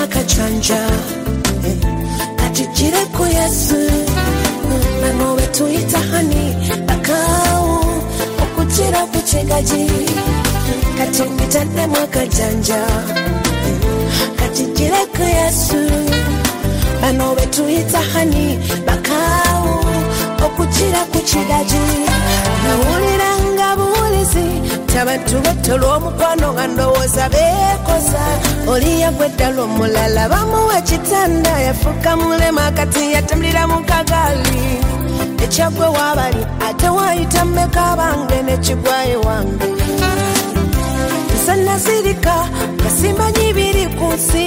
mwakajanja kati jire ku Yesu bano betuyita hani bakao okutira ku kigaji kati mbitadde mwakajanja kati jire ku Yesu bano betuyita hani bakao okutira ku kigaji nawuliranga bulizi tabantu batolwa omukwano nga ndowooza beekoza oli yagweddala omulala bamuwa kitanda yafuuka mulema kati yatambulira mu kagali ekyagwe waabali ate waayita mmeka bange nekigwaye wange nze nazirika nga simanyi biri ku nsi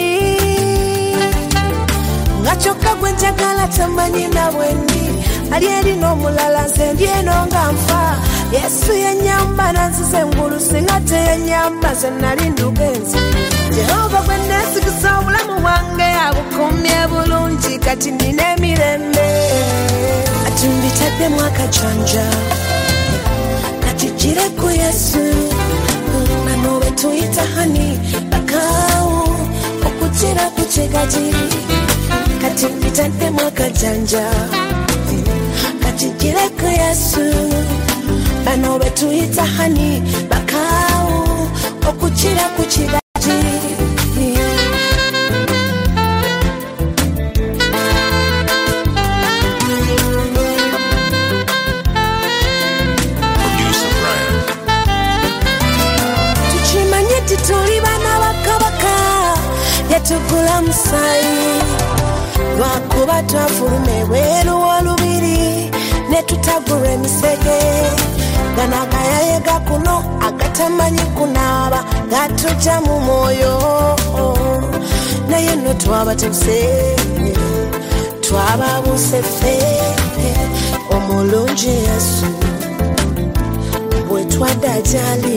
nga kyokka gwe njagala tamanyi na bwendi ali erina omulala nze ndi eno nga nfa Yesu yenyamba nanzize engulu singa teyenyamba ze nali ndugenzi Jehova gwe neesigisa obulamu bwange abukumye bulungi kati nina emirembe ati mbitadde mwakajanja kati jire ku Yesu bano betuyita hani bakao okutira ku kigaji kati mbitadde mwakajanja kati jire ku Yesu bano betuyita hani bakao okutira ku kigaji tukimanye tituli bana bakabaka yatugula musayi lwakuba twafuluma ebweru olubiri netutagula emisege ganagayayega kuno agatamanyi kunaaba gatuja mu mwoyo naye no twaba tuse twaba busefe omulungi Yesu bwe twadajali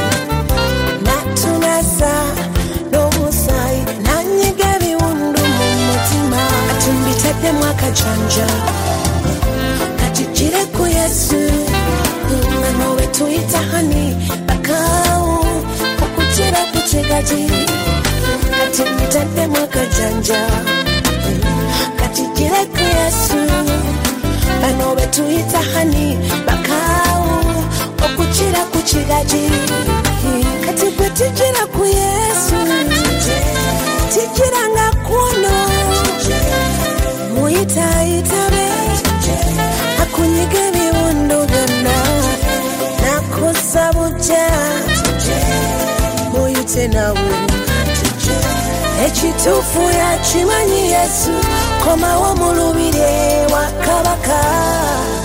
natunaza n'omusaayi nanyiga ebiwundu mu mutima atumbitadde mwakajanja kati jire ku Yesu bano betuyita hani bakao okutira ku kigaji kati mbitadde mwakajanja kati jire ku Yesu bano betuyita hani bakao okutira ku kigaji kati gwe tijira ku Yesu tijira nga kuno muyitaitabe akunyiga ebiwundu byonna nakusabuja muyite nawe ekituufu yakimanyi Yesu komawo mu lubiri wa kabaka